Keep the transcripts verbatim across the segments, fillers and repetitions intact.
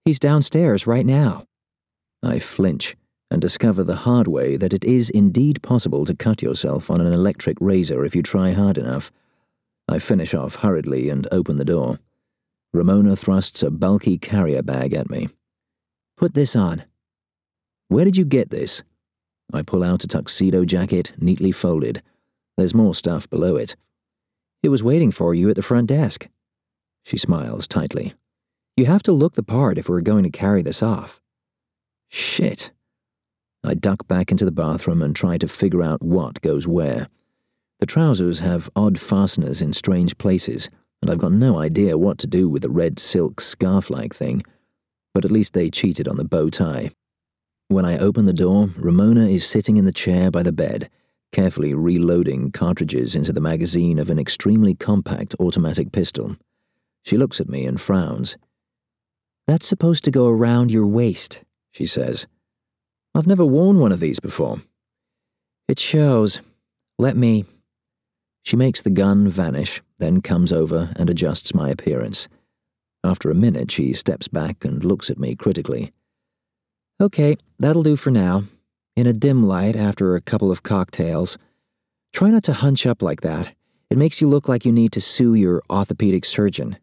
He's downstairs right now. I flinch and discover the hard way that it is indeed possible to cut yourself on an electric razor if you try hard enough. I finish off hurriedly and open the door. Ramona thrusts a bulky carrier bag at me. Put this on. Where did you get this? I pull out a tuxedo jacket, neatly folded. There's more stuff below it. It was waiting for you at the front desk. She smiles tightly. You have to look the part if we're going to carry this off. Shit. I duck back into the bathroom and try to figure out what goes where. The trousers have odd fasteners in strange places, and I've got no idea what to do with the red silk scarf-like thing, but at least they cheated on the bow tie. When I open the door, Ramona is sitting in the chair by the bed, carefully reloading cartridges into the magazine of an extremely compact automatic pistol. She looks at me and frowns. That's supposed to go around your waist, she says. I've never worn one of these before. It shows. Let me. She makes the gun vanish, then comes over and adjusts my appearance. After a minute, she steps back and looks at me critically. Okay, that'll do for now. In a dim light after a couple of cocktails. Try not to hunch up like that. It makes you look like you need to sue your orthopedic surgeon.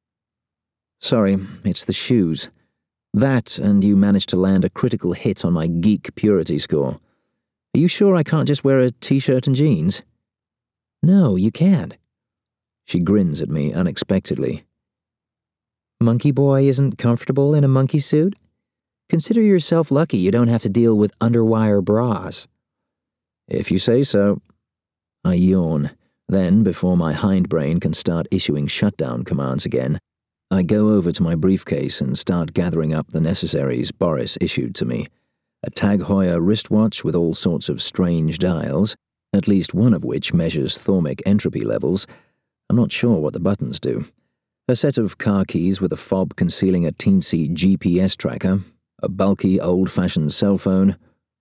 Sorry, it's the shoes. That, and you managed to land a critical hit on my geek purity score. Are you sure I can't just wear a t-shirt and jeans? No, you can't. She grins at me unexpectedly. Monkey boy isn't comfortable in a monkey suit? Consider yourself lucky you don't have to deal with underwire bras. If you say so. I yawn. Then, before my hindbrain can start issuing shutdown commands again, I go over to my briefcase and start gathering up the necessaries Boris issued to me. A Tag Heuer wristwatch with all sorts of strange dials, at least one of which measures thermic entropy levels. I'm not sure what the buttons do. A set of car keys with a fob concealing a teensy G P S tracker, a bulky old-fashioned cell phone.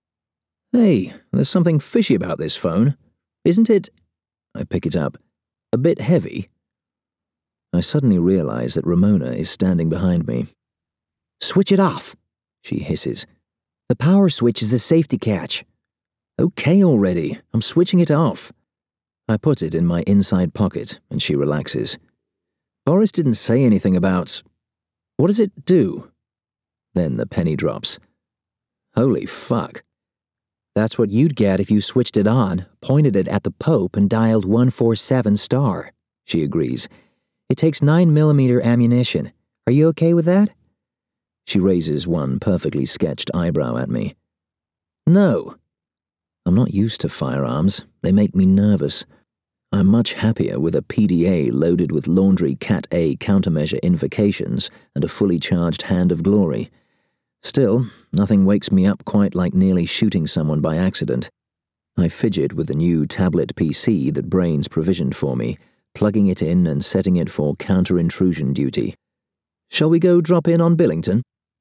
Hey, there's something fishy about this phone. Isn't it, I pick it up, a bit heavy? I suddenly realize that Ramona is standing behind me. Switch it off, she hisses. The power switch is a safety catch. Okay already, I'm switching it off. I put it in my inside pocket and she relaxes. Boris didn't say anything about... What does it do? Then the penny drops. Holy fuck. That's what you'd get if you switched it on, pointed it at the Pope and dialed one four seven star, she agrees. It takes nine millimeter ammunition. Are you okay with that? She raises one perfectly sketched eyebrow at me. No. I'm not used to firearms. They make me nervous. I'm much happier with a P D A loaded with laundry Cat A countermeasure invocations and a fully charged Hand of Glory. Still, nothing wakes me up quite like nearly shooting someone by accident. I fidget with the new tablet P C that Brains provisioned for me, plugging it in and setting it for counter-intrusion duty. Shall we go drop in on Billington?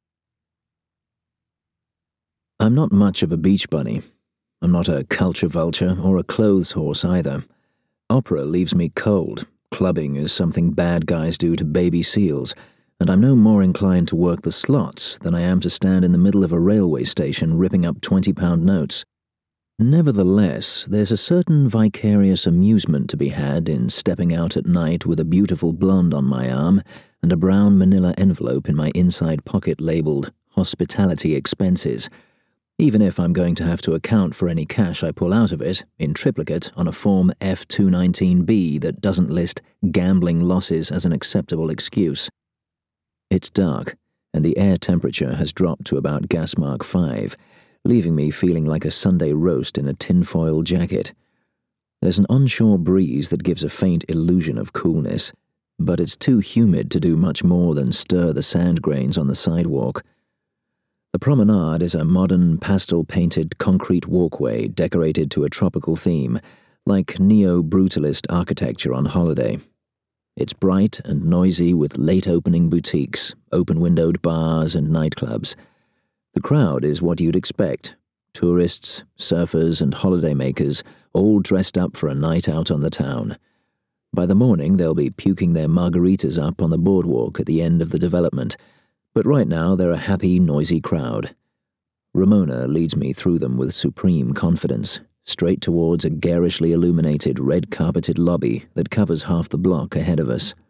I'm not much of a beach bunny. I'm not a culture vulture or a clothes horse either. Opera leaves me cold. Clubbing is something bad guys do to baby seals, and I'm no more inclined to work the slots than I am to stand in the middle of a railway station ripping up twenty-pound notes. Nevertheless, there's a certain vicarious amusement to be had in stepping out at night with a beautiful blonde on my arm and a brown manila envelope in my inside pocket labeled Hospitality Expenses, even if I'm going to have to account for any cash I pull out of it in triplicate on a Form F two nineteen B that doesn't list gambling losses as an acceptable excuse. It's dark, and the air temperature has dropped to about gas mark five, leaving me feeling like a Sunday roast in a tinfoil jacket. There's an onshore breeze that gives a faint illusion of coolness, but it's too humid to do much more than stir the sand grains on the sidewalk. The promenade is a modern, pastel-painted concrete walkway decorated to a tropical theme, like neo-brutalist architecture on holiday. It's bright and noisy with late-opening boutiques, open-windowed bars and nightclubs. The crowd is what you'd expect. Tourists, surfers, and holidaymakers, all dressed up for a night out on the town. By the morning, they'll be puking their margaritas up on the boardwalk at the end of the development, But right now they're a happy, noisy crowd. Ramona leads me through them with supreme confidence, straight towards a garishly illuminated, red-carpeted lobby that covers half the block ahead of us.